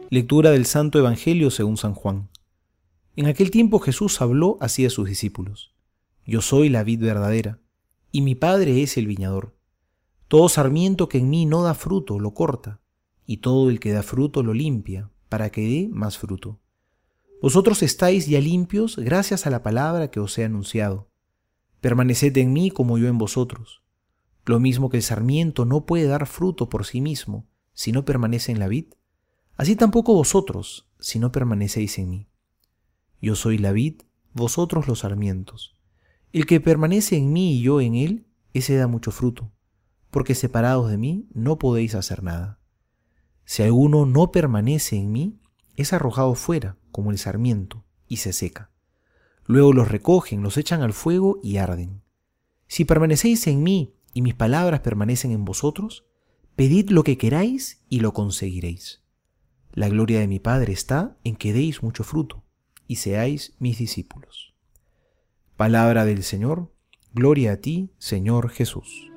Lectura del Santo Evangelio según San Juan. En aquel tiempo Jesús habló así a sus discípulos: Yo soy la vid verdadera, y mi Padre es el viñador. Todo sarmiento que en mí no da fruto lo corta, y todo el que da fruto lo limpia, para que dé más fruto. Vosotros estáis ya limpios gracias a la palabra que os he anunciado. Permaneced en mí como yo en vosotros. Lo mismo que el sarmiento no puede dar fruto por sí mismo si no permanece en la vid, así tampoco vosotros si no permanecéis en mí. Yo soy la vid, vosotros los sarmientos. El que permanece en mí y yo en él, ese da mucho fruto, porque separados de mí no podéis hacer nada. Si alguno no permanece en mí, es arrojado fuera como el sarmiento y se seca. Luego los recogen, los echan al fuego y arden. Si permanecéis en mí y mis palabras permanecen en vosotros, pedid lo que queráis y lo conseguiréis. La gloria de mi Padre está en que deis mucho fruto y seáis mis discípulos. Palabra del Señor. Gloria a ti, Señor Jesús.